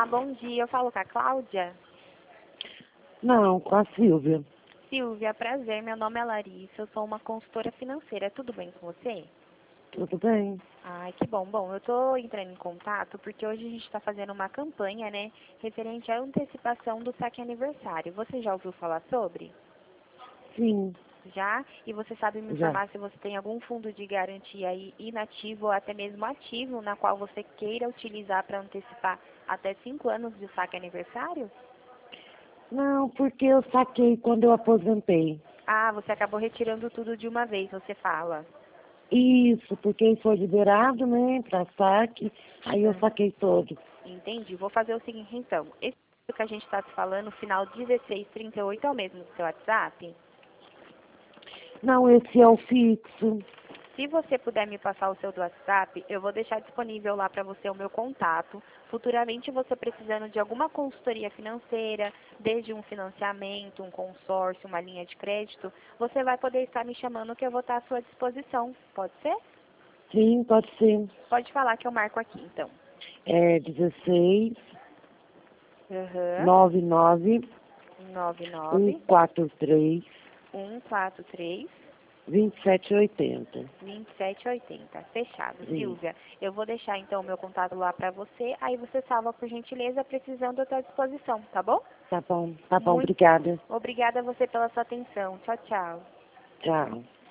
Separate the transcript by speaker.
Speaker 1: Olá, bom dia. Eu falo com a Cláudia.
Speaker 2: Não, com a Silvia.
Speaker 1: Silvia, prazer. Meu nome é Larissa. Eu sou uma consultora financeira. Tudo bem com você?
Speaker 2: Tudo bem?
Speaker 1: Ai, que bom. Bom, eu tô entrando em contato porque hoje a gente está fazendo uma campanha, né, referente à antecipação do saque aniversário. Você já ouviu falar sobre?
Speaker 2: Sim,
Speaker 1: Já? E você sabe me
Speaker 2: já.
Speaker 1: informar se você tem algum fundo de garantia aí inativo ou até mesmo ativo, na qual você queira utilizar para antecipar até 5 anos de saque aniversário?
Speaker 2: Não, porque eu saquei quando eu aposentei.
Speaker 1: Ah, você acabou retirando tudo de uma vez, você fala.
Speaker 2: Isso, porque foi liberado, né, para saque, aí eu
Speaker 1: Ah,
Speaker 2: saquei todo.
Speaker 1: entendi. Vou fazer o seguinte, então. Esse que a gente está se falando, final 1638, é o mesmo do seu WhatsApp?
Speaker 2: Não, esse é o fixo.
Speaker 1: Se você puder me passar o seu do WhatsApp, eu vou deixar disponível lá para você o meu contato. Futuramente, você precisando de alguma consultoria financeira, desde um financiamento, um consórcio, uma linha de crédito, você vai poder estar me chamando que eu vou estar à sua disposição. Pode ser?
Speaker 2: Sim, pode ser.
Speaker 1: Pode falar que eu marco aqui, então.
Speaker 2: É 16
Speaker 1: Aham.
Speaker 2: 99
Speaker 1: 99
Speaker 2: 143
Speaker 1: 143
Speaker 2: 2780.
Speaker 1: 2780. Fechado.
Speaker 2: Sim,
Speaker 1: Silvia, eu vou deixar então o meu contato lá para você, aí você salva por gentileza, precisando à sua disposição, tá bom?
Speaker 2: tá bom,
Speaker 1: Muito
Speaker 2: obrigada.
Speaker 1: obrigada a você pela sua atenção. Tchau, tchau.
Speaker 2: Tchau.